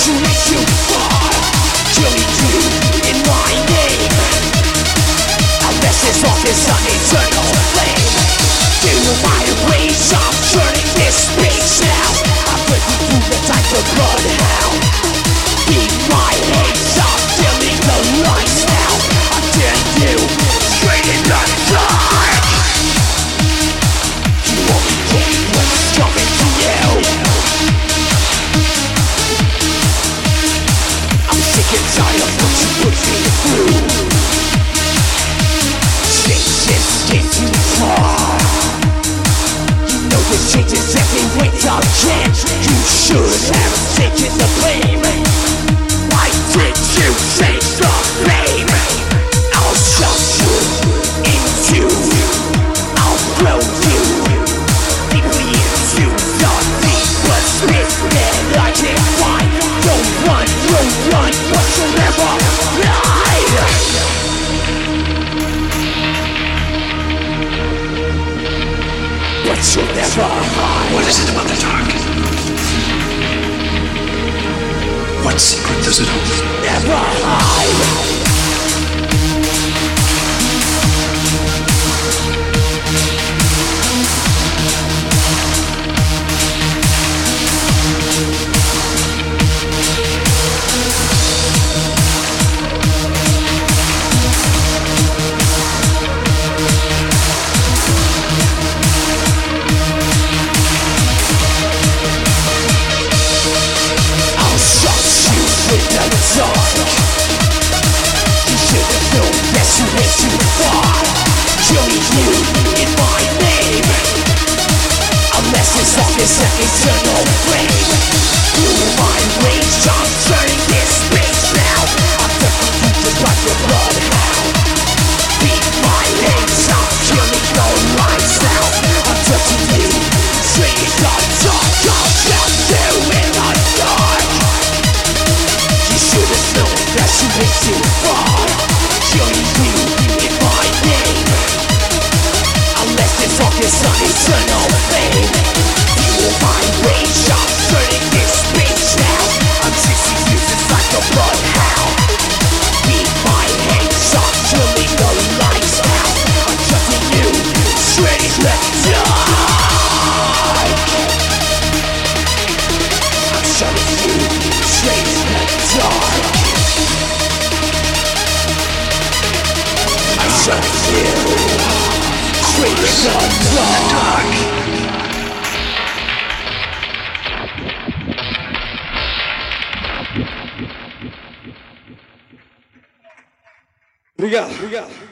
What is it about the dark? What secret does it hold? Never hide. It's an eternal flame. Through my rage, I'm turning this space now. I'm touching you just like a bloodhound. Beat my hands, I'm killing the lights now. I'm touching you, straight in the dark. I'll tell you in the dark. You should have known that you went too far. Killing you in my name. Unless this all is an eternal flame. My rage, I'm turning this space now. I'm chasing you just like a bloodhound. Beat my hands, I'm killing the lights now. I'm touching you straight in the dark. I'm shutting you straight in the dark. I'm shutting you straight in the dark. Obrigado.